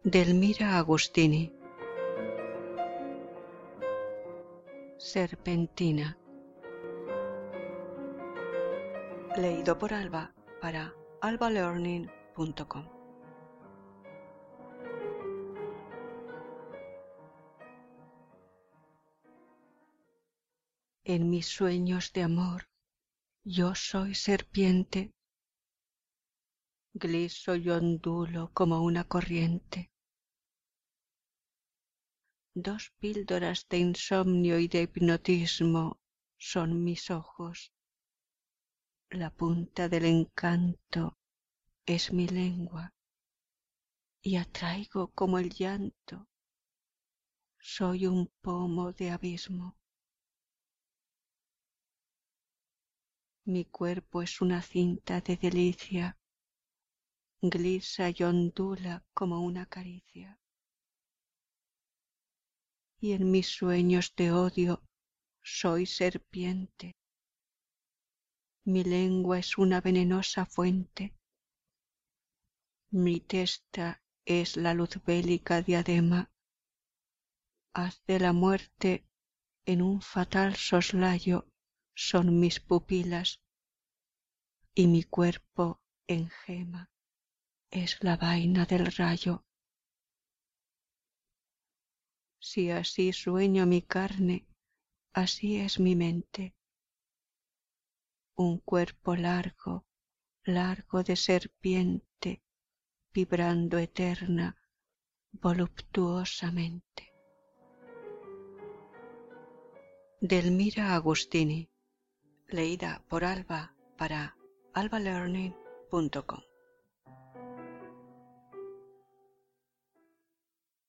Delmira Agustini. Serpentina. Leído por Alba para albalearning.com. En mis sueños de amor yo soy serpiente, gliso y ondulo como una corriente. Dos píldoras de insomnio y de hipnotismo son mis ojos. La punta del encanto es mi lengua y atraigo como el llanto. Soy un pomo de abismo. Mi cuerpo es una cinta de delicia, glisa y ondula como una caricia. Y en mis sueños de odio soy serpiente. Mi lengua es una venenosa fuente. Mi testa es la luz bélica diadema. Haz de la muerte en un fatal soslayo son mis pupilas, y mi cuerpo en gema es la vaina del rayo. Si así sueño mi carne, así es mi mente. Un cuerpo largo, largo de serpiente, vibrando eterna, voluptuosamente. Delmira Agustini. Leída por Alba para albalearning.com.